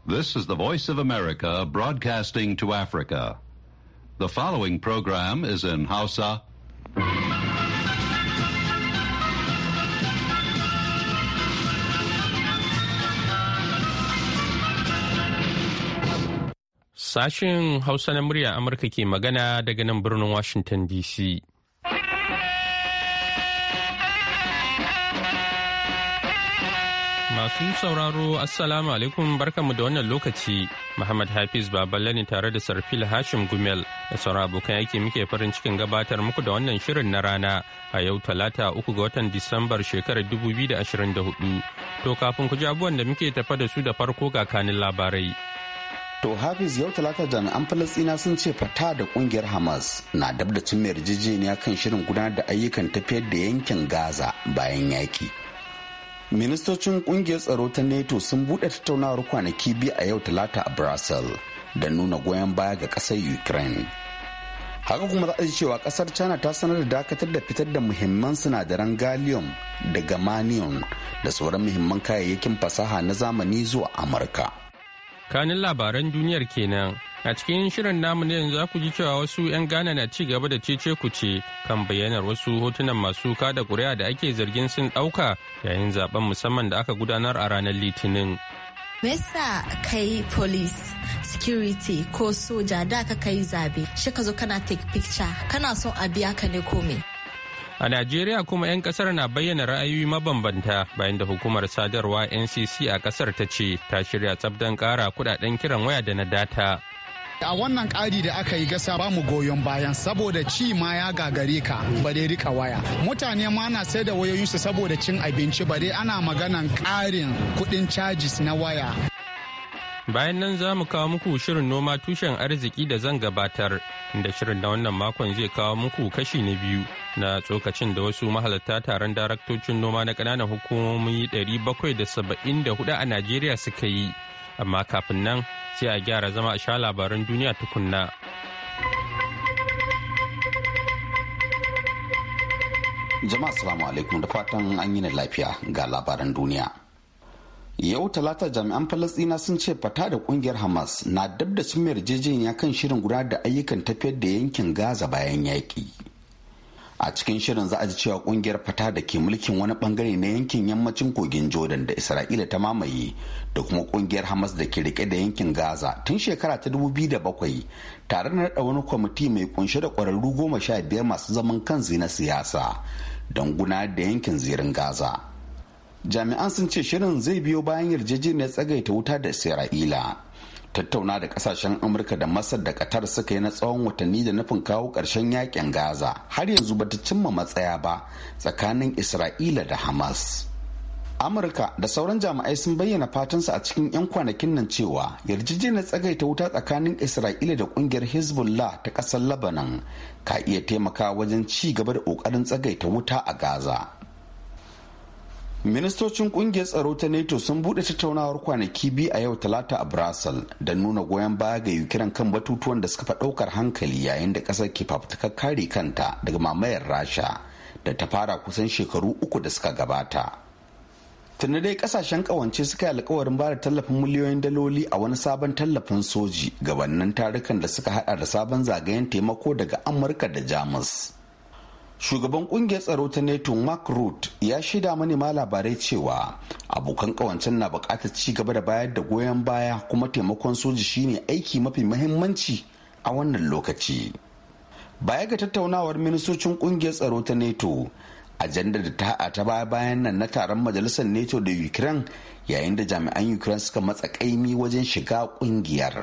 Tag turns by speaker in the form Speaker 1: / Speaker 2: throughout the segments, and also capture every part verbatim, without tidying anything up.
Speaker 1: This is the Voice of America broadcasting to Africa. The following program is in Hausa.
Speaker 2: Sashen Hausa na murya Amurka ke magana daga nan birnin Washington D C. Masu sauraro, Assalamu alaikum barkanmu da wannan lokaci. Muhammad Hafiz Baballe ne tare da Sarfil Hashim Gumel da sauran abokan aiki muke farin cikin gabatar muku da wannan shirin na rana a yau talata uku ga watan Disambar shekarar dubu biyu da ashirin da hudu. To kafin ku ji abubuwan da muke tafa da su da farko ga kanin labarai.
Speaker 3: To Hafiz, yau talata jami'an Falasɗina sun ce fata da kungiyar Hamas na dab da cin yarjejeniya kan shirin gudanar da ayyukan tafiyar da yankin Gaza bayan yaki. Ministocin kungiyar tsaro ta NATO sun buɗe tattaunawar kwanaki biyu a yau talata a Brussels da nuna goyon baya ga ƙasar Ukraine. Haka kuma za a ji cewa ƙasar China ta sanar da dakatar da fitar da muhimman sinadaran gallium da germanium da sauran muhimman kayayyakin fasaha na zamani zuwa Amurka.
Speaker 2: Kanin labaran duniyar kenan. A cikin shirin namu ne yanzu za ku ji cewa wasu 'yan Ghana na ci gaba da cece kuce kan bayyanar wasu hotunan masu kada kuri'a da ake zargin sun ɗauka yayin zaben musamman da aka gudanar a ranar Litinin.
Speaker 4: Me yasa kai police, security ko soja da ka kai zabe, shi ka zo kana take picture, kana son a biya ka ne ko me?
Speaker 2: A Najeriya kuma 'yan kasar na bayyana ra'ayoyi mabambanta bayan da hukumar sadarwa N C C a kasar ta ce ta shirya tsabdan kara kudaden kiran waya da na data.
Speaker 5: A wannan ƙari da aka yi gasa ba mu goyon bayan saboda ci ma ya gagare ka ba dai rika waya. Mutane ma na sai da wayoyinsu saboda cin abinci ba dai ana maganan ƙarin kuɗin cajis na waya.
Speaker 2: Bayan nan za mu kawo muku shirin noma tushen arziki da zan gabatar, inda shirin na wannan makon zai kawo muku kashi na biyu na tsokacin da wasu mahalarta taron daraktocin noma na ƙananan hukumomi ɗari bakwai da saba'in da hudu a Najeriya suka yi. Amma kafin nan sai a gyara zama a sha labaran duniya tukunna.
Speaker 3: Jama'a salamu alaikum da fatan an yi lafiya ga labaran duniya. Yau talata jami'an Falasɗina sun ce fata da kungiyar Hamas na dab da cin yarjejeniya kan shirin gudanar da ayyukan tafiyar da yankin Gaza bayan yaƙi. A cikin shirin za a ji cewa kungiyar fata da ke mulkin wani bangare na yankin yammacin kogin Jordan da Isra'ila ta mamaye da kuma kungiyar Hamas da ke rike da yankin Gaza tun shekara ta dubu biyu da bakwai tare da naɗa wani kwamiti mai kunshe da ƙwararru goma sha biyar masu zaman kansu na siyasa don gudanar da yankin zirin Gaza. Jami'an sun ce shirin zai biyo bayan yarjejeniyar tsagaita wuta da Isra'ila. Tattauna da kasashen Amurka da Masar da Qatar suka yi na tsawon watanni da nufin kawo ƙarshen yakin Gaza har yanzu bata cimma matsaya ba tsakanin Isra'ila da Hamas. Amurka da sauran jami'ai sun bayyana fatansu a cikin 'yan kwanakin nan cewa yarjejeniyar tsagaita wuta tsakanin Isra'ila da kungiyar Hezbollah ta ƙasar Lebanon ka iya taimakawa wajen ci gaba da ƙoƙarin tsagaita wuta a Gaza. Ministocin kungiyar tsaro ta NATO sun bude tattaunawar kwanaki biyu a yau talata a Brussels da nuna goyon baya ga Ukraine kan batutuwan da suka fi daukar hankali yayin da kasar ke fafutukar kare kanta daga mamayar Rasha da ta fara kusan shekaru uku da suka gabata. Tunda dai kasashen kawance suka yi alkawarin bada tallafin miliyoyin daloli a wani sabon tallafin soji gabanin tarukan da suka hada da sabon zagayen taimako daga Amurka da Jamus. Shugaban kungiyar tsaro ta NATO Mark Rutte ya shaida manema labarai cewa abokan kawancen na bukatar ci gaba da bayar da goyon baya kuma taimakon soji shine aiki mafi muhimmanci a wannan lokaci. Baya ga tattaunawar ministocin kungiyar tsaro ta NATO, ajandar da ta haɗa ta baya bayan nan na taron majalisar NATO da Ukraine yayin da jami'an Ukraine suka matsa kaimi wajen shiga kungiyar.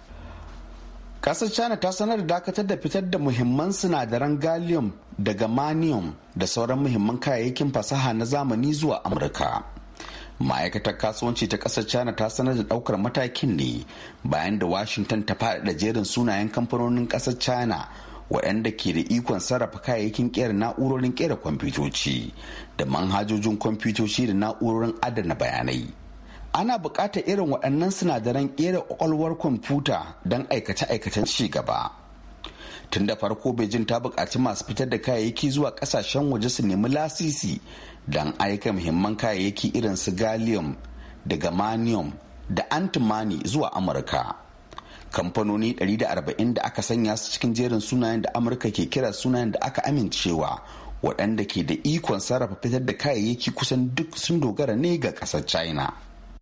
Speaker 3: Kasar China ta sanar da dakatar da fitar da muhimman sinadaran gallium da germanium da sauran muhimman kayayyakin fasaha na zamani zuwa Amurka. Ma'aikatar kasuwanci ta kasar China ta sanar da daukar matakin ne bayan da Washington ta faɗaɗa jerin sunayen kamfanonin kasar China waɗanda ke da ikon sarrafa kayayyakin kera na'urorin kera kwamfutoci da manhajojin kwamfutoci da na'urorin adana bayanai. Ana buƙatar irin waɗannan sinadaran ƙera ƙwaƙwalwar kwamfuta don aikace-aikacen ci gaba. Tun da farko Beijing ta buƙaci masu fitar da kayayyaki zuwa ƙasashen waje su nemi lasisi don aika muhimman kayayyaki irin su gallium da germanium da antimani zuwa amurka. Kamfanoni ɗari da arba'in da aka sanya su cikin jerin sunayen da amurka ke kira sunayen da aka amincewa waɗanda ke da ikon sarrafa fitar da kayayyaki kusan duk sun dogara ne ga ƙasar china.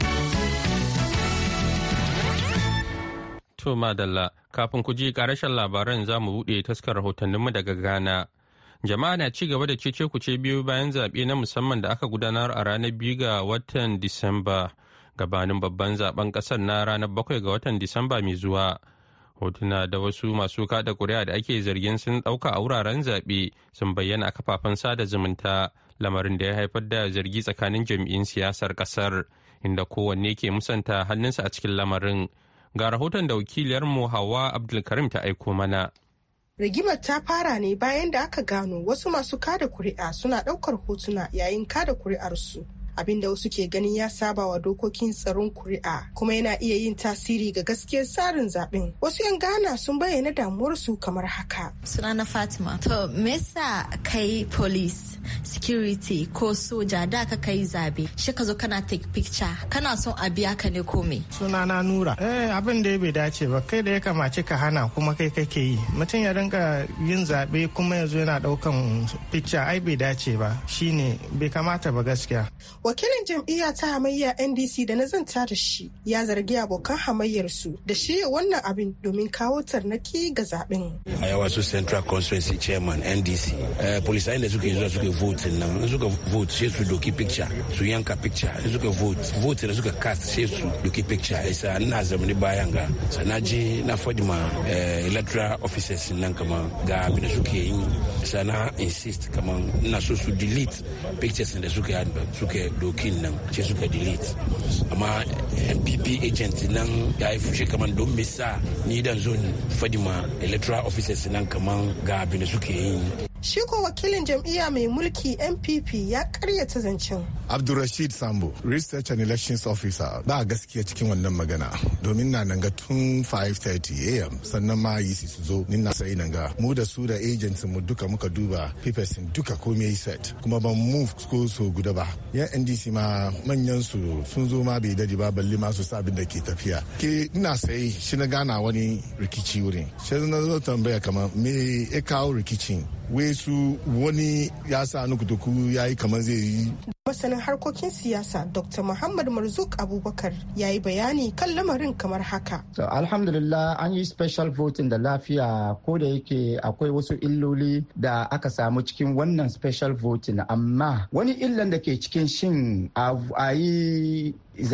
Speaker 2: To madalla, kafin ku ji karashen labaran za mu buɗe taskar rahotanninmu daga Ghana. Jama'a na ci gaba da cece kuce biyu bayan zaɓe na musamman da aka gudanar a ranar biyu ga watan Disamba, gabanin babban zaben ƙasar na ranar bakwai ga watan Disamba mai zuwa. Hotuna da wasu masu kada ƙuri'a da ake zargin sun ɗauka a wuraren zaɓe sun bayyana a kafafen sada zumunta, lamarin da ya haifar da zargi tsakanin jam'iyyun siyasar ƙasar, inda kowanne ke musanta hannunsa a cikin lamarin. Ga rahoton da wakiliyarmu Hawa Abdulkarim ta aiko mana.
Speaker 6: Rigimar ta fara ne bayan da aka gano wasu masu kada kuri'a suna ɗaukar hotuna yayin kada kuri'arsu. Abinda wasu ke ganin ya saba wa dokokin tsaron kuri'a kuma yana iya yin tasiri ga gaskiyar tsarin zaben. Wasu 'yan Ghana sun bayyana damuwarsu kamar haka.
Speaker 4: Sunana Fatima. To me yasa kai police, security ko soja da ka kai zabe shi ka zo kana take picture kana son a biya ka ne ko me?
Speaker 7: Sunana Nura. Eh abin da bai dace ba, kai da ya kamace ka hana kuma kai kake yi. Mutum ya rinka yin zabe kuma yazo yana daukan picture ai bai dace ba. Shine bai kamata ba gaskiya.
Speaker 6: Wakilin jam'iyya ta hamayya N D C da na zanta da shi ya zargi abokan hamayyarsu da shirya wannan abin domin kawo tarnaki ga zaben.
Speaker 8: A yawa su Central Constituency Chairman N D C. Eh, polisayen da suke zuwa suke vote nan, suka vote sai su doki picture, su yanka picture, suka vote, vote da suka cast sai su doki picture. Isa ina zamani bayan ga sanaji na fadi ma electoral officers nan kama ga abin da suke yi. Sana insist kama ina so su delete pictures da suke suke dokin nan ce suka delete, amma M P P agent nan ya yi fushe kaman don misa ni dan zo fadima electoral officers nan kaman ga abin da suke yi.
Speaker 6: Shi ko wakilin jam'iyya mai mulki N P P ya karyata zancen.
Speaker 9: Abdulrashid Sambo, Research and Elections Officer, ba gaskiya cikin wannan magana domin na nan ga tun five thirty a m sannan ma yi su zo ni na sai nan ga mu da su da agents mu duka muka duba papers duka komai set kuma ban move ko so guda ba. Yan N D C ma manyan su sun zo ma bai dadi ba balle ma su sabin da ke tafiya. Ke ina sai shi na gana wani rikici wurin. Shi na zo tambaya kamar me ya kawo rikicin. Wai su wani ya sa nukutuku ya yi kamar zai yi.
Speaker 6: Masanin harkokin siyasa Doctor Muhammad Marzuk Abubakar ya yi bayani kan lamarin kamar haka.
Speaker 10: So, alhamdulillah an yi special voting da lafiya, ko da yake akwai wasu illoli da aka samu cikin wannan special voting, amma wani illan da ke cikin shin a yi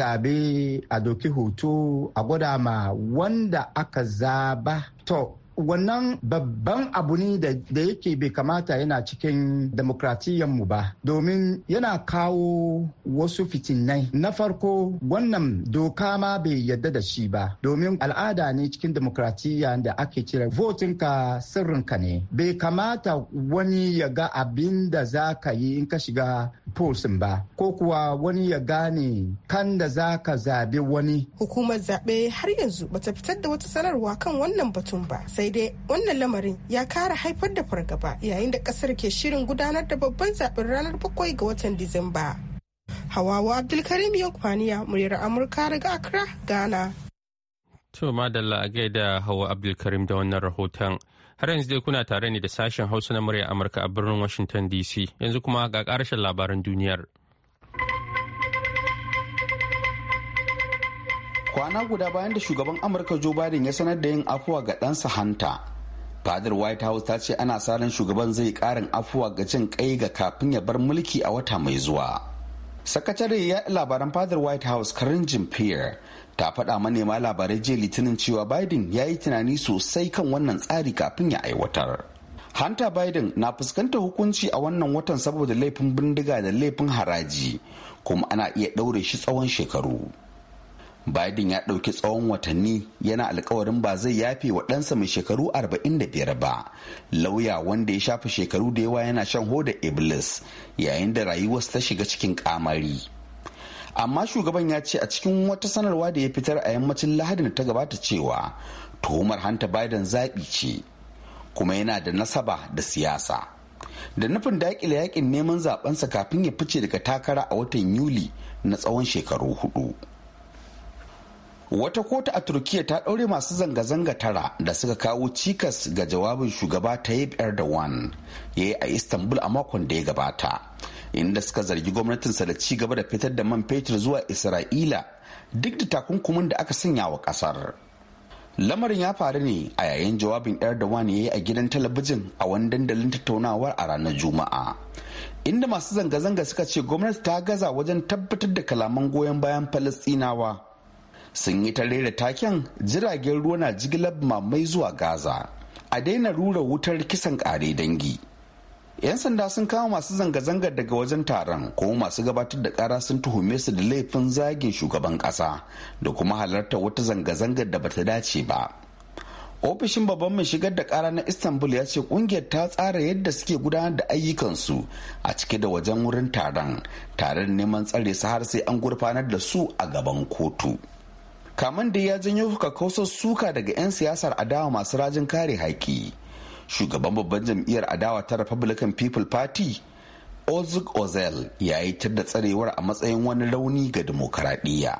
Speaker 10: zabe a doki hoto a gwada ma wanda aka zaba. To wannan babban abu ne da yake bai kamata yana cikin demokratiyyarmu ba, domin yana kawo wasu fitinai. Na farko, wannan doka ma bai yadda da shi ba, domin al'ada ne cikin demokratiyya da ake cire votinka sirrinka ne. Bai kamata wani ya ga abin da za ka yi in ka shiga polsin ba, ko kuwa wani ya gane kan da za ka zabe wani.
Speaker 6: Hukumar zaɓe har yanzu bata fitar da wata sanarwa kan wannan batun ba, sai dai wannan lamarin ya kara haifar da fargaba yayin da kasar ke shirin gudanar da babban zaben ranar bakwai ga watan Disamba. Hawawa Abdulkarim Yankwaniya, muryar Amurka daga Accra, Ghana.
Speaker 2: To madalla a gaida Hawa Abdulkarim da wannan rahoton. Har yanzu dai kuna tare ne da sashen Hausa na muryar Amurka a birnin Washington D C. Yanzu kuma ga ƙarshen labaran duniyar.
Speaker 3: Kwana guda bayan da shugaban Amurka Joe Biden ya sanar da yin afuwa ga ɗansa Hunter, fadar White House ta ce ana sa ran shugaban zai ƙarin afuwa ga jin kai ga kafin ya bar mulki a wata mai zuwa. Sakatare ya labaran fadar White House Karine Jean-Pierre ta faɗa manema labarai jiya Litinin cewa Biden ya yi tunani sosai kan wannan tsari kafin ya aiwatar. Hunter Biden na fuskantar hukunci a wannan watan saboda laifin bindiga da laifin haraji, kuma ana iya ɗaure shi tsawon shekaru. Biden ya ɗauki tsawon watanni yana alkawarin ba zai yafe wa ɗansa mai shekaru arba'in da biyar ba, lauya wanda ya shafe shekaru da yawa yana shan hoda Iblis yayin da rayuwarsa ta shiga cikin kamari. Amma shugaban ya ce a cikin wata sanarwa da ya fitar a yammacin Lahadin da ta gabata cewa tuhumar Hunter Biden zaɓi ce, kuma yana da nasaba da siyasa, da nufin daƙile yakin neman zaɓensa kafin ya fice daga takara a watan Yuli na tsawon shekaru hudu. Wata kotu a Turkiyya ta ɗaure masu zanga-zanga tara da suka kawo cikas ga jawabin shugaba Tayyip Erdogan ya yi a Istanbul a makon da ya gabata, inda suka zargi gwamnatinsa da ci gaba da fitar da man fetur zuwa Isra'ila duk da takunkumin da aka sanya wa ƙasar. Lamarin ya faru ne a yayin jawabin Erdogan ya yi a gidan talabijin a wani dandalin tattaunawar a ranar Juma'a, inda masu zanga-zanga suka ce gwamnati ta gaza wajen tabbatar da kalaman goyon bayan Falastinawa. Sun yi ta rera taken jiragen ruwa na jigilar mamai zuwa Gaza, a daina rura wutar kisan kare dangi. 'Yan sanda sun kama masu zanga-zangar daga wajen taron, kuma masu gabatar da kara sun tuhume su da laifin zagin shugaban kasa da kuma halartar wata zanga-zangar da bata dace ba. Ofishin babban mai shigar da kara na Istanbul ya ce kungiyar ta tsara yadda suke gudanar da ayyukansu a cike da wajen wurin taron, tare da neman tsare su har sai an gurfanar da su a gaban kotu. Kaman da ya janyo kakkausar suka daga 'yan siyasar adawa masu rajin kare haƙƙi. Shugaban babban jam'iyyar adawa ta Republican People Party, Ozug Ozel, ya yi tar da tsarewar a matsayin wani rauni ga demokaradiyya.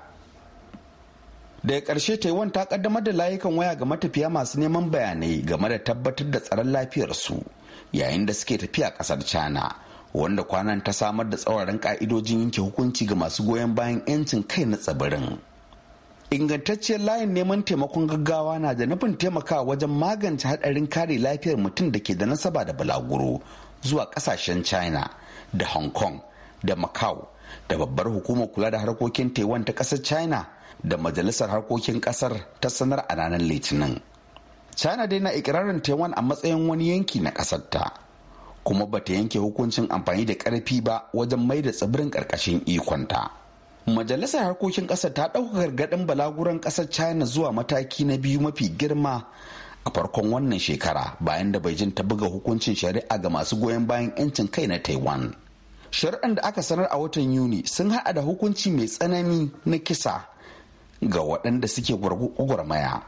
Speaker 3: Daga ƙarshe, Taiwan ta kaddamar da layukan waya ga matafiya masu neman bayanai game da tabbatar da tsaron lafiyarsu yayin da suke tafiya ƙasar China, wanda kwanan ta samar da tsauraran ƙa'idojin yanke hukunci ga masu goyon bayan 'yancin kai na tsibirin. Ingantacciyar layin neman taimakon gaggawa na da nufin taimakawa wajen magance hadarin kare lafiyar mutum da ke da nasaba da balaguro zuwa kasashen China da Hong Kong da Macau da babbar hukumar kula da harkokin Taiwan ta kasar China da majalisar harkokin kasar ta sanar a ranar Litinin. China dai na ikirarin Taiwan a matsayin wani yanki na kasar ta, kuma bata yanke hukuncin amfani da karfi ba wajen mai da tsibirin karkashin ikonta. Majalisar harkokin ƙasar ta ɗauka gargaɗin balaguran ƙasar China zuwa mataki na biyu mafi girma a farkon wannan shekara, bayan da Beijing ta buga hukuncin shari'a ga masu goyon bayan 'yancin kai na Taiwan. Shari'an da aka sanar a watan Yuni sun haɗa da hukunci mai tsanani na kisa ga waɗanda suke gwagwarmaya.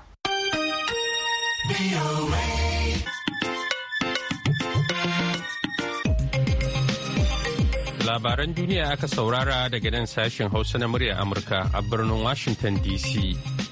Speaker 2: Labaran duniya aka saurara daga nan sashen Hausa na murya Amurka a birnin Washington D C.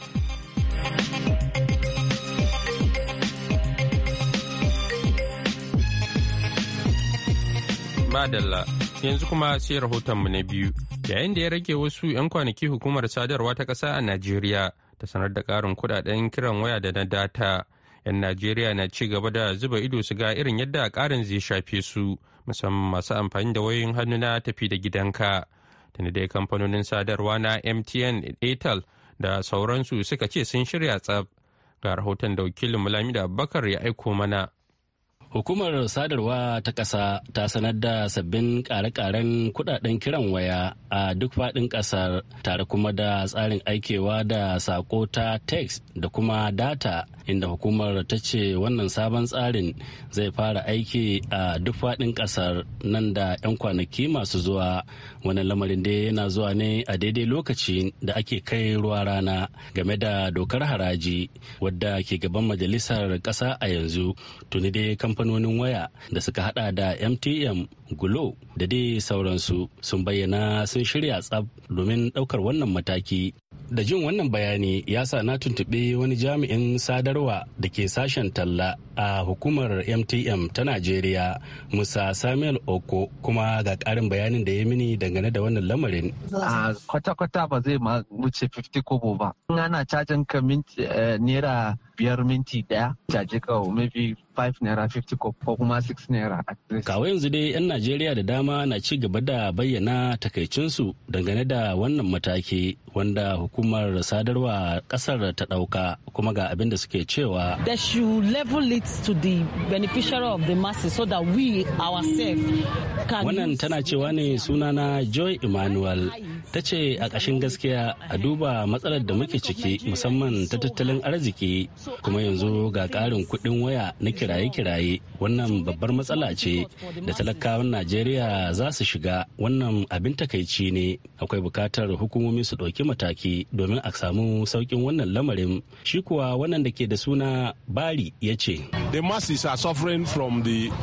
Speaker 2: Madalla, yanzu kuma sai rahotonmu na biyu. Yayin da ya rage wasu 'yan kwanaki hukumar sadarwa ta ƙasa a Najeriya ta sanar da ƙarin kuɗaɗen kiran waya da na data. 'Yan Najeriya na ci gaba da zuba ido su ga irin yadda ƙarin zai shafe su, musamman masu amfani da wayoyin hannu na tafi da gidanka. Tuni dai kamfanonin sadarwa na M T N, Airtel da sauransu suka ce sun shirya tsab. Ga rahoton da wakilin Mulamida Abubakar ya aiko mana.
Speaker 11: Hukumar sadarwa ta ƙasa ta sanar da sabbin ƙare-ƙaren kudaden kiran waya a duk faɗin ƙasar, tare kuma da tsarin aikewa da saƙo ta text da kuma data, inda hukumar ta ce wannan sabon tsarin zai fara aiki a duk faɗin ƙasar nan da 'yan kwanaki masu zuwa. Wannan lamarin dai yana zuwa ne a daidai lokaci da ake kai ruwa rana game da dokar haraji wadda ke gaban majalisar ƙasa a yanzu. Tuni dai kamfanonin waya da suka hada da M T N, Glo da dai sauransu sun bayyana sun shirya tsab domin daukar wannan mataki. Da jin wannan bayani ya sa na tuntuɓe wani jami'in sadarwa da ke sashen talla a hukumar M T N ta Najeriya, Musa Samuel Oko, kuma ga ƙarin bayanin da ya mini dangane da wannan lamarin.
Speaker 12: A kwata-kwata ba zai ma wuce fifty kobo ba. In ana cajin ka minti naira biyar minti daya, caje ka maybe five naira fifty ko kuma six naira.
Speaker 11: Kawo yanzu dai 'yan Najeriya da dama na ci gaba da bayyana takaicinsu dangane da wannan mataki wanda hukumar sadarwa kasar ta dauka, kuma ga abin da suke cewa.
Speaker 13: They should level it to the beneficiary of the masses so that we ourselves can.
Speaker 11: Wannan tana cewa ne sunana Joy Emmanuel. Ta ce a ƙashin gaskiya a duba matsalar da muke ciki musamman ta tattalin arziki, kuma yanzu ga ƙarin kuɗin waya na kiraye-kiraye, wannan babbar matsala ce da talakawan Najeriya za su shiga. Wannan abin takaici ne. Akwai bukatar hukumomi su ɗauki mataki domin a samu sauƙin wannan lamarin. Shi kuwa wannan da ke da suna Bari ya ce.
Speaker 14: The masses are suffering from the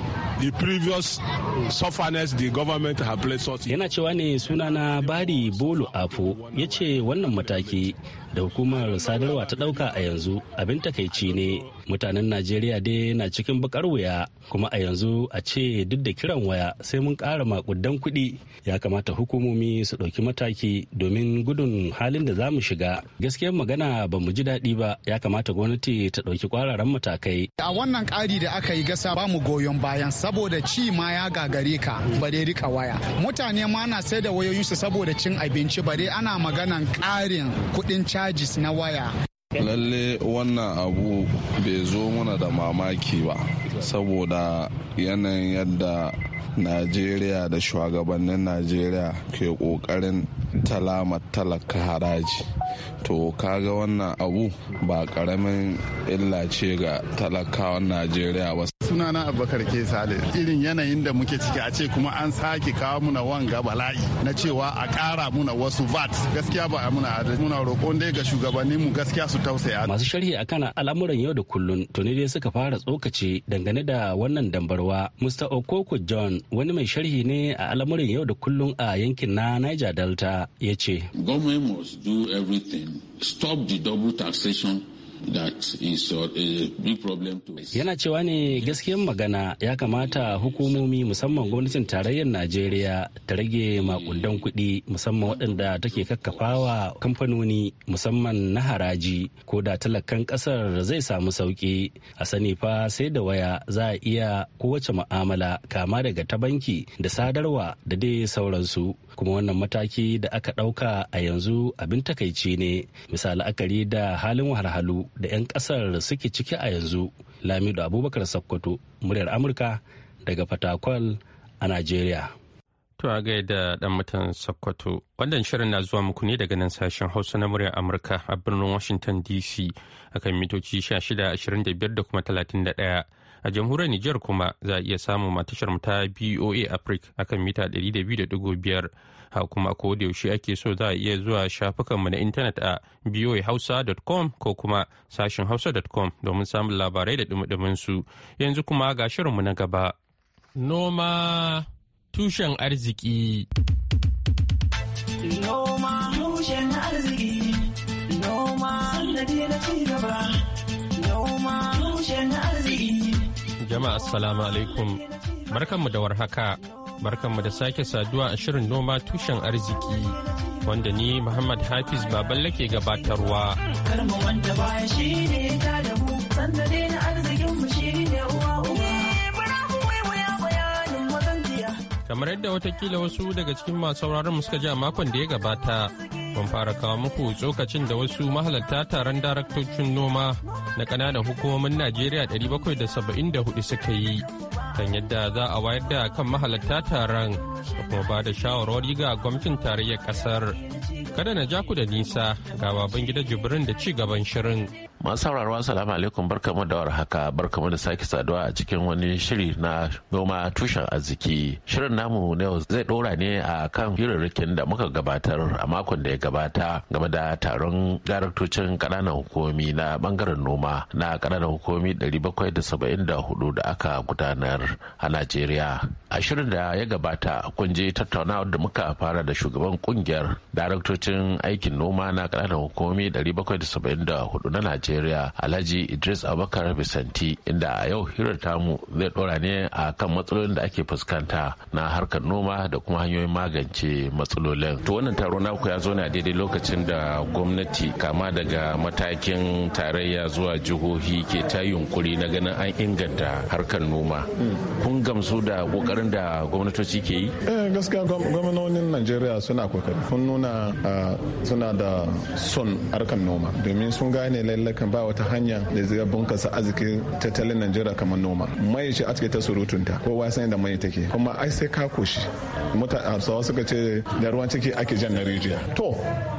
Speaker 8: the previous sufferness the government have placed us.
Speaker 11: Yana cewa ne sunana Bari Bolu Afo ya ce wannan mataki da hukumar sadarwa ta dauka a yanzu abin takaici ne. Mutanen Najeriya dai na cikin bakar wuya kuma a yanzu a ce duk da kiran waya sai mun ƙara makudan kuɗi. Ya kamata hukumomi su ɗauki mataki domin gudun halin da za mu shiga. Gaskiyar magana ba mu ji daɗi ba, ya kamata gwamnati ta ɗauki kwararan matakai.
Speaker 5: A wannan ƙari da aka yi gasa ba mu goyon bayan saboda ci ma ya gagare ka ba dai rika waya. Mutane ma na sai da wayoyinsu saboda cin abinci ba dai ana maganan ƙarin kuɗin cajis na waya.
Speaker 14: Lalle wannan abu bai zo mana da mamaki ba saboda yanayin yadda Najeriya da shugabannin Najeriya ke kokarin talama talaka haraji. To kaga wannan abu ba karamin illa ce ga talakawan Najeriya ba.
Speaker 15: Sunana Abubakar Ke Sale, irin yanayin da muke ciki a ce kuma an sake kawo muna wanga bala'i na cewa a ƙara muna wasu V A T, gaskiya ba a muna adalci. Muna roƙon dai ga shugabanninmu gaskiya su tausaya.
Speaker 11: Masu sharhi akan al'amuran yau da kullun tuni dai suka fara tsokace dangane da wannan dambarwa. Mister Okoko John, wani mai sharhi ne a al'amuran yau da kullun a yankin na Niger Delta, ya ce.
Speaker 16: Government must do everything. Stop the double taxation. That is a big problem to us.
Speaker 11: Yana cewa ne gaskiyar magana ya kamata hukumomi musamman gwamnatin tarayyar Najeriya ta rage makudan kuɗi musamman waɗanda take kakkafawa kamfanoni musamman na haraji ko da talakan ƙasar zai samu sauƙi. A sani fa sai da waya za a iya kowace mu'amala kama daga ta banki da sadarwa da dai sauransu. Kuma wannan mataki da aka ɗauka a yanzu abin takaici ne bisa la'akari da halin wahalhalu da 'yan kasar suke ciki a yanzu. Lamido Abubakar Sokoto, muryar Amurka daga Fatakwal a Najeriya.
Speaker 2: To a gaida dan mutan Sokoto. Wannan shirin na zuwa muku ne daga nan sashen Hausa na muryar Amurka a birnin Washington D C akan mitoci shida ashirin da biyar da kuma talatin da ɗaya. A jamhuriyar Nijar kuma za a iya samun matashar ta B O A Africa akan mita ɗari da biyu da ɗigo biyar. Ha kuma ko da yaushe ake so za a iya zuwa shafukanmu na intanet a b o a hausa dot com ko kuma sashin hausa dot com domin samun labarai da dumudumin su. Yanzu kuma ga shirinmu na gaba. Noma tushen arziki.
Speaker 17: Noma tushen arziki. Noma sannadi na ci gaba. Noma tushen arziki.
Speaker 2: Jama'a assalamu alaikum. Barkanmu da warhaka. Barkanmu da sake saduwa a shirin noma tushen arziki wanda ni Muhammad Hafiz Baballe ke gabatarwa.
Speaker 17: Karmu wanda baya shi ne ta da mu, sanda dai na arzikin mu shi ne uwa uwa.
Speaker 2: Kamar yadda watakila wasu daga cikin masu sauraron mu suka ji a makon da ya gabata, mun fara kawo muku tsokacin da wasu mahalarta taron daraktocin noma na ƙananan hukumomin Najeriya ɗari bakwai da saba'in da hudu suka yi kan yadda za a wayar da kan mahalarta taron da kuma ba da shawarwari ga gwamnatin tarayyar ƙasar. Kada na ja ku da nisa ga baban gida Jibrin da ci gaban shirin.
Speaker 18: Masu sauraro assalamu alaikum, barkamu da warhaka, barkamu da sake saduwa a cikin wani shiri na noma tushen arziki. Shirin namu na yau zai dora ne a kan hirarrakin da muka gabatar a makon da ya gabata game da taron daraktocin kananan hukumomi na bangaren noma na kananan hukumomi ɗari bakwai da saba'in da hudu da aka gudanar a Najeriya. A shirin da ya gabata kun je tattaunawar da muka fara da shugaban kungiyar daraktocin aikin noma na kananan hukumomi ɗari bakwai da saba'in da hudu na Najeriya. Alhaji Idris Abubakar Bisanti, inda a yau hirar tamu zai dora ne a kan matsalolin da ake fuskanta na harkar noma da kuma hanyoyin magance matsalolin. To wannan taro naku ya zo ne a daidai lokacin da gwamnati kama daga matakin tarayya zuwa jihohi ke ta yunkuri na ganin an inganta harkar noma. Kun gamsu da kokarin da gwamnatoci ke yi?
Speaker 9: Eh gaskiya gwamnonin Najeriya suna kokari. Sun nuna suna da son harkar noma domin sun gane lallaka kan ba wata hanya da zai bunkasa arzikin tattalin Najeriya kamar noma. Mai shi ake ta surutunta, kowa san da mai take, kuma ai sai ka koshi. Mutane suka ce da ruwan ciki ake jan na rijiya. To in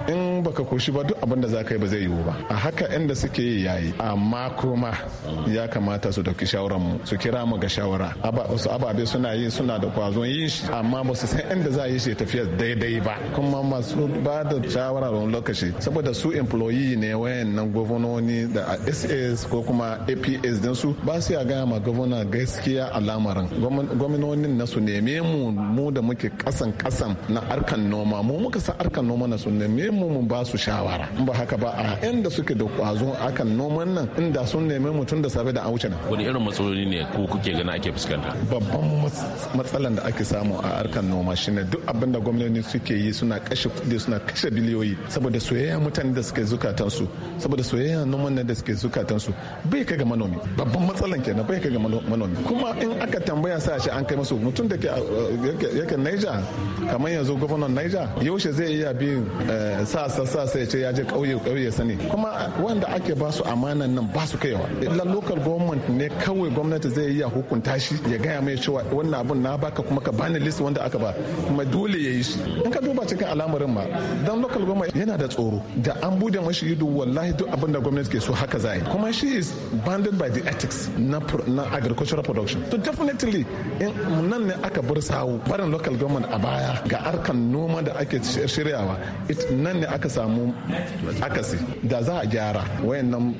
Speaker 9: in baka koshi ba duk abin da za ka yi ba zai yiwu ba. A haka inda suke yi yayi, amma kuma ya kamata su dauki shawaran mu, su kira mu ga shawara. Wasu ababe suna yi suna da kwazon yin shi, amma ba su san inda za a yi shi tafiya daidai ba. Kuma masu ba da shawara wani lokaci saboda su employee ne wayannan gwamnoni da S S ko kuma A P S din su ba su ya gaya ma gwamna gaskiya a lamarin. Gwamnonin na su neme mu mu da muke kasan kasan na arkan noma, mu muka san arkan noma na su neme mu mu ba su shawara. In ba haka ba a inda suke da kwazo akan noman nan, inda sun neme mu tun da safe da an wuce nan.
Speaker 18: Wani irin matsaloli ne ko kuke gani ake fuskanta?
Speaker 9: Babban matsalan da ake samu a arkan noma shine duk abin da gwamnati suke yi suna kashe kudi, suna kashe biliyoyi saboda soyayya mutane da suke zukatansu, saboda soyayya noman da suke zukatansu bai kai ga manomi. Babban matsalan kenan, bai kai ga manomi. Kuma in aka tambaya sa shi an kai musu mutum da ke yake Niger, kamar yanzu gwamnan Niger yaushe zai iya bi sa sa sa sai ce ya je kauye kauye sani. Kuma wanda ake ba su amanan nan ba su kaiwa. La local government ne kawai gwamnati zai iya hukunta shi ya gaya mai cewa wannan abun na baka kuma ka bani list wanda aka ba, kuma dole ya yi shi. In ka duba cikin al'amarin ma dan local government yana da tsoro da an bude mashi ido, wallahi duk abin da gwamnati ke so haka za yi. Kuma shi is bounded by the ethics na, na agricultural production. So definitely in nan ne aka bar sawu barin local government a baya ga arkan noma da ake shiryawa, nan ne aka samu akasi. Da za a gyara wayannan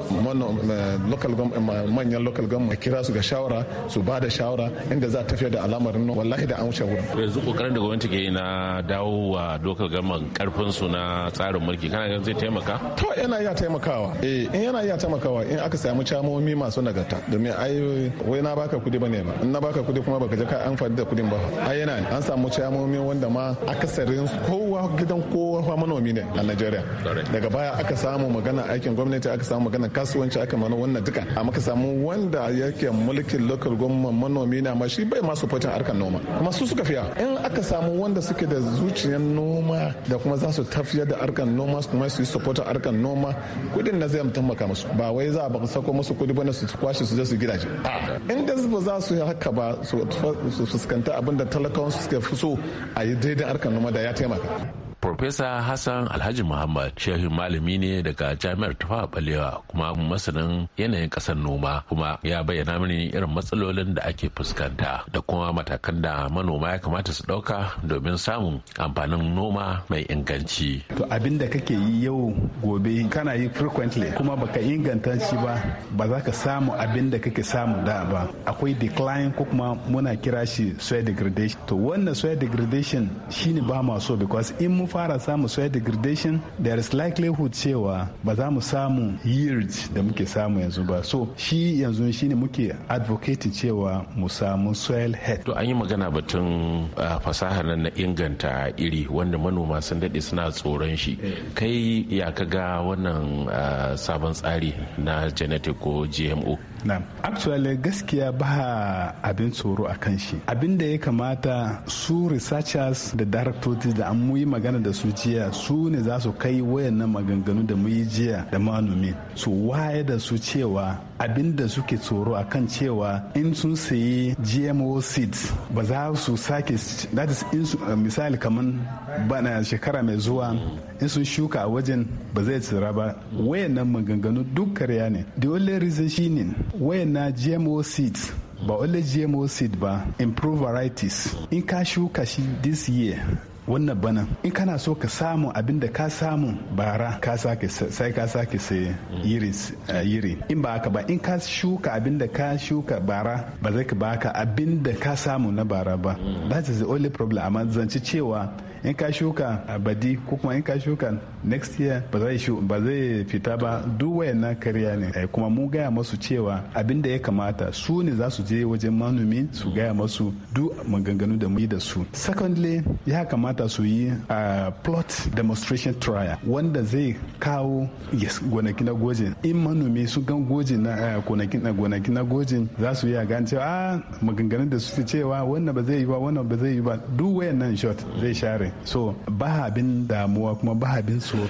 Speaker 9: local government, manyan local government kira su ga shawara, su ba da shawara inda za a tafiya da al'amarin nan, wallahi da an wuce wurin.
Speaker 18: Yanzu kokarin da gwamnati ke na dawo wa local government karfin su na tsarin mulki, kana ganin zai taimaka?
Speaker 9: To yana iya taimakawa. Eh in yana iya taimakawa in aka samu camomi masu nagarta, domin ai wai na baka kudi bane ba. In na baka kudi kuma baka je ka amfani da kudin ba. Ai yana an samu camomi wanda ma akasarin kowa gidan kowa manomi ne a Najeriya. Daga baya aka samu magana aikin gwamnati, aka samu magana kasuwanci, aka mana wannan duka. Amma ka samu wanda yake mulkin local government manomi ne, amma shi bai ma supporting harkar noma. Kuma su suka fiya. In aka samu wanda suke da zuciyar noma da kuma za su tafiyar da harkar noma kuma su yi supporting harkar noma, kudin na zai taimaka musu. Ba wai za a sako musu kudi bane su kwashe su je su gidaje. In da ba za su yi haka ba su fuskanta abin da talakawan suke fi so a yi daidai harkar noma da ya taimaka.
Speaker 18: Profesa Hassan Alhaji Muhammad shehin malami ne daga Jami'ar Tafawa Balewa kuma masanin yanayin kasar noma, kuma ya bayyana mini irin matsalolin da ake fuskanta da kuma matakan da manoma ya kamata su dauka domin samun amfanin noma mai inganci.
Speaker 19: To abin da kake yi yau gobe kana yi frequently kuma baka inganta shi ba, ba za ka samu abin da kake samu da ba. Akwai decline ko kuma muna kira shi soil degradation. To wannan soil degradation shine ba ma so, because in mu fara samu soil degradation there is likelihood cewa ba za mu samu yield da muke samu yanzu ba. So shi yanzu shine muke advocating cewa mu samu soil health.
Speaker 18: To an yi magana batun uh, fasaha nan na inganta iri wanda manoma sun daɗe suna tsoron shi. Kai ya kaga wannan uh, sabon tsari na genetic ko G M O?
Speaker 19: Na actually gaskiya ba abin tsoro a kan shi. Abin da ya kamata su researchers da directors da an muyi magana da su jiya, su ne za su kai wayannan maganganu da muyi jiya da manomi, su waye da su cewa abin da suke tsoro a kan cewa in sun sayi G M O seeds ba za su sake, that is in uh, misali kaman bana shekara mai zuwa in sun shuka a wajen ba zai tsira ba. Wayannan maganganu duk karya ne. The only reason shine wayannan G M O seeds ba only G M O seed ba, improve varieties. In ka shuka shi this year wannan bana, in kana so ka samu abin da ka samu bara, ka sake sai ka sake sai yiri yiri. In ba haka ba, in ka shuka abin da ka shuka bara ba zai ka baka abin da ka samu na bara ba. That is the only problem. Amma zance cewa in ka shuka a badi ko kuma in ka shuka next year ba zai ba zai fita ba, duk wayannan kariya ne. Kuma mu gaya masu cewa abin da ya kamata su ne za su je wajen manomi su gaya masu duk maganganu da mu yi da su. Secondly, ya kamata su yi a plot demonstration trial wanda zai kawo yes gonaki na gojin. In manomi su gan gojin na gonaki na gonaki na gojin za su yi a gan cewa a maganganun da su cewa wannan ba zai yi ba wannan ba zai yi ba, duk wayannan shot zai share. So ba abin damuwa kuma ba abin tsoro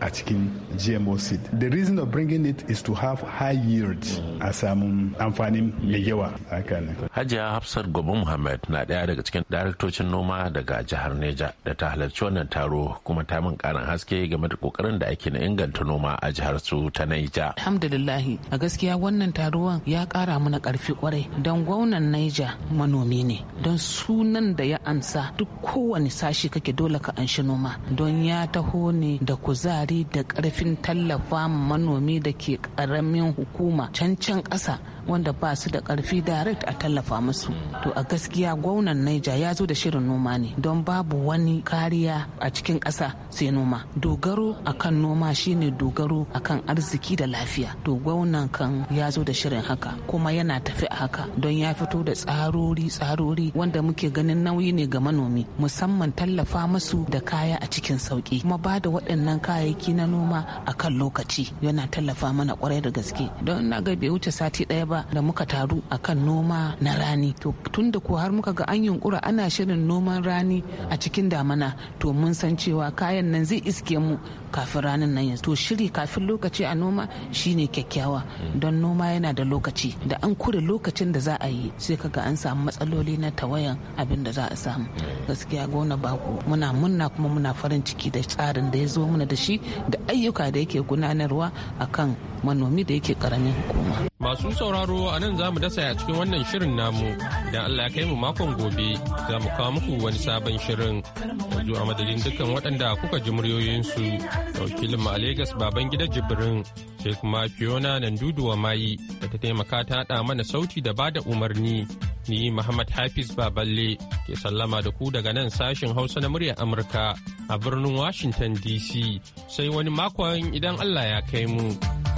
Speaker 19: a cikin G M O seed. The reason of bringing it is to have high yield a samun amfani mai yawa.
Speaker 18: Hajiya Hafsat Gobe Muhammad na ɗaya daga cikin daraktocin noma daga jihar Neja da ta halarci wannan taro kuma ta min ƙarin haske game da kokarin da ake na inganta noma a jihar su ta Neja.
Speaker 20: Alhamdulillahi a gaskiya wannan taruwan ya ƙara mana ƙarfi kwarai don gwamnan Neja manomi ne don sunan da ya ansa duk kowane sashi kake dole ka anshi noma don ya taho ne da kuzari da ƙarfin tallafa manomi da ke ƙaramin hukuma can can ƙasa wanda ba su da ƙarfi direct a tallafa musu. To a gaskiya gwamnan Naija ya zo da shirin noma ne don babu wani kariya a cikin ƙasa sai noma. Dogaro akan noma shine dogaro akan arziki da lafiya. To gwamnan kan ya zo da shirin haka kuma yana tafi a haka don ya fito da tsarori tsarori wanda muke ganin nauyi ne ga manomi musamman tallafa musu da kaya a cikin sauki kuma ba da waɗannan kayayyaki na noma akan lokaci yana tallafa mana kwarai da gaske don na ga bai wuce sati ɗaya ba da muka taru akan noma na rani. To tun da ko har muka ga an yunkura ana shirin noman rani a cikin damana to mun san cewa kayan nan zai iske mu kafin ranin nan yanzu. To shiri kafin lokaci a noma shine kyakkyawa don noma yana da lokaci da an kure lokacin da za a yi sai kaga an samu matsaloli na tawayan abin da za a samu. Gaskiya gona bako muna munna kuma muna farin ciki da tsarin da ya zo mana da shi da ayyuka da yake gudanarwa akan manomi da yake karamin hukuma.
Speaker 2: Masu sauraro a nan za mu dasa a cikin wannan shirin namu idan Allah ya kai mu makon gobe za mu kawo muku wani sabon shirin. Yanzu a madadin dukkan waɗanda kuka ji muryoyinsu wakilin mu a Legas baban gida Jibrin sai kuma Fiona Nanduduwa Mayi da ta taimaka ta haɗa mana sauti da bada umarni. Ni Muhammad Hafiz Baballe ke sallama da ku daga nan sashin Hausa na muryar Amurka a birnin Washington D C sai wani makon idan Allah ya kai mu.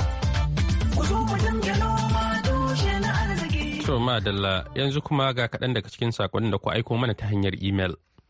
Speaker 2: To madalla yanzu kuma ga kaɗan daga cikin saƙonin da ku aiko mana ta hanyar imel.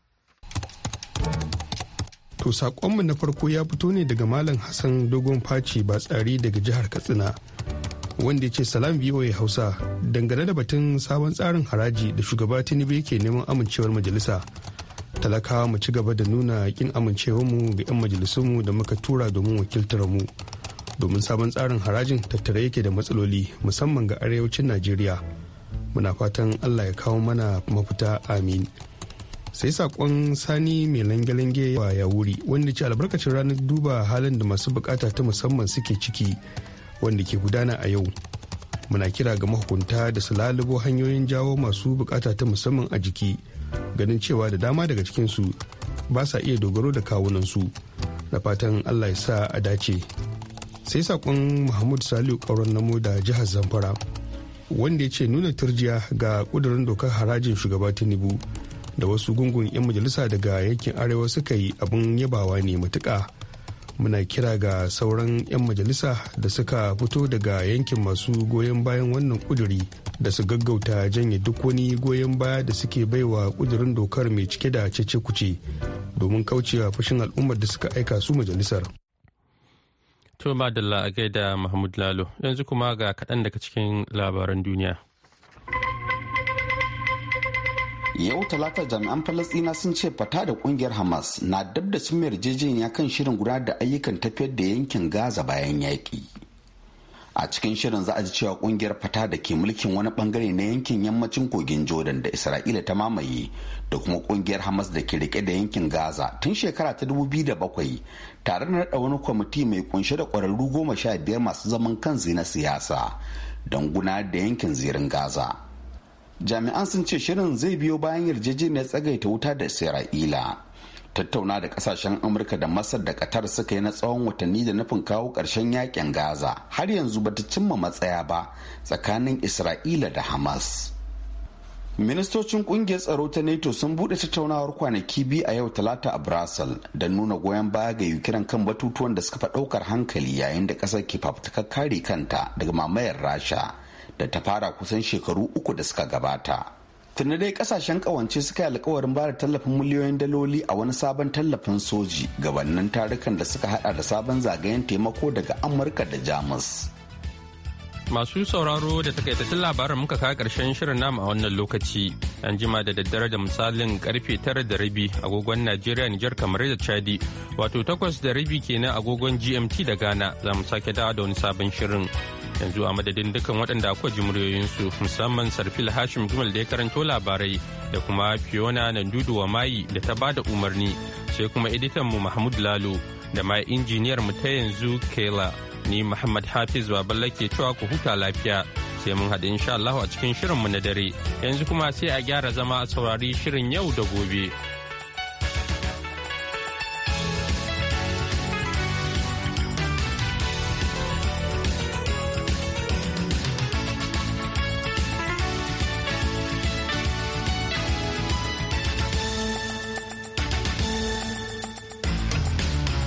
Speaker 21: To saƙonmu na farko ya fito ne daga Malam Hassan Dogon Faci Batsari daga jihar Katsina. Wanda ya ce salam V O A Hausa dangane da batun sabon tsarin haraji da shugaba Tinubu yake neman amincewar majalisa. Talakawa mu ci gaba da nuna kin amincewarmu ga 'yan majalisunmu da muka tura domin wakiltar mu. Domin sabon tsarin harajin tattare yake da matsaloli musamman ga arewacin Najeriya. Muna fatan Allah ya kawo mana mafita amin. Sai sakon Sani mai lange-lange wa ya wuri wanda ce albarkacin ranar duba halin da masu bukata ta musamman suke ciki wanda ke gudana a yau. Muna kira ga mahukunta da su lalubo hanyoyin jawo masu bukata ta musamman a jiki ganin cewa da dama daga cikinsu ba sa iya dogaro da kawunansu. Da fatan Allah ya sa a dace. Sai sakon Muhammad Saliu Kauran Namo da jihar Zamfara wanda ya ce nuna turjiya ga kudurin dokar harajin shugaba Tinubu da wasu gungun 'yan majalisa daga yankin arewa suka yi abin yabawa ne matuƙa. Muna kira ga sauran 'yan majalisa da suka fito daga yankin masu goyon bayan wannan kuduri da su gaggauta janye duk wani goyon baya da suke baiwa kudurin dokar mai cike da cece kuce domin kaucewa fushin al'ummar da suka aika su majalisar.
Speaker 2: To madalla a gaida Mahmud Lalo yanzu kuma ga kaɗan daga cikin labaran duniya.
Speaker 3: Yau talata jami'an Falasɗina sun ce fata da kungiyar Hamas na dab da cin yarjejeniya kan shirin gudanar da ayyukan tafiyar da yankin Gaza bayan yaƙi. A cikin shirin za a ji cewa kungiyar fata da ke mulkin wani bangare na yankin yammacin kogin Jordan da Isra'ila ta mamaye da kuma kungiyar Hamas da ke rike da yankin Gaza tun shekara ta dubu biyu da bakwai tare da naɗa wani kwamiti mai kunshe da ƙwararru goma sha biyar masu zaman kansu na siyasa don gudanar da yankin zirin Gaza. Jami'an sun ce shirin zai biyo bayan yarjejeniyar tsagaita wuta da Isra'ila. Tattauna da kasashen Amurka da Masar da Qatar suka yi na tsawon watanni da nufin kawo ƙarshen yakin Gaza har yanzu bata cimma matsaya ba tsakanin Isra'ila da Hamas. Ministocin kungiyar tsaro ta NATO sun bude tattaunawar kwanaki biyu a yau talata a Brussels don nuna goyon baya ga Ukraine kan batutuwan da suka fi ɗaukar hankali yayin da ƙasar ke fafutukar kare kanta daga mamayar Rasha da ta fara kusan shekaru uku da suka gabata. Tunda dai kasashen kawance suka yi alkawarin bada tallafin miliyoyin daloli a wani sabon tallafin soji gabanin tarukan da suka hada da sabon zagayen taimako daga Amurka da Jamus.
Speaker 2: Masu sauraro da takaitattun labaran muka kawo ƙarshen shirin namu a wannan lokaci. An jima da daddare da misalin karfe tara da rabi agogon Najeriya, Nijar, kamar da Chadi. Wato takwas da rabi kenan agogon G M T da Ghana za mu sake dawa da wani sabon shirin. Yanzu a madadin dukkan waɗanda akwai ji muryoyinsu musamman Sarfil Hashim Gumal da ya karanto labarai da kuma Fiona Nandudu wa Mayi da ta bada umarni sai kuma editan mu Mahmud Lalo da ma injiniyar mu ta yanzu Kela. Ni Muhammad Hafiz Baballa ke cewa ku huta lafiya sai mun haɗu insha Allah a cikin shirinmu na dare. Yanzu kuma sai a gyara zama a saurari shirin yau da gobe.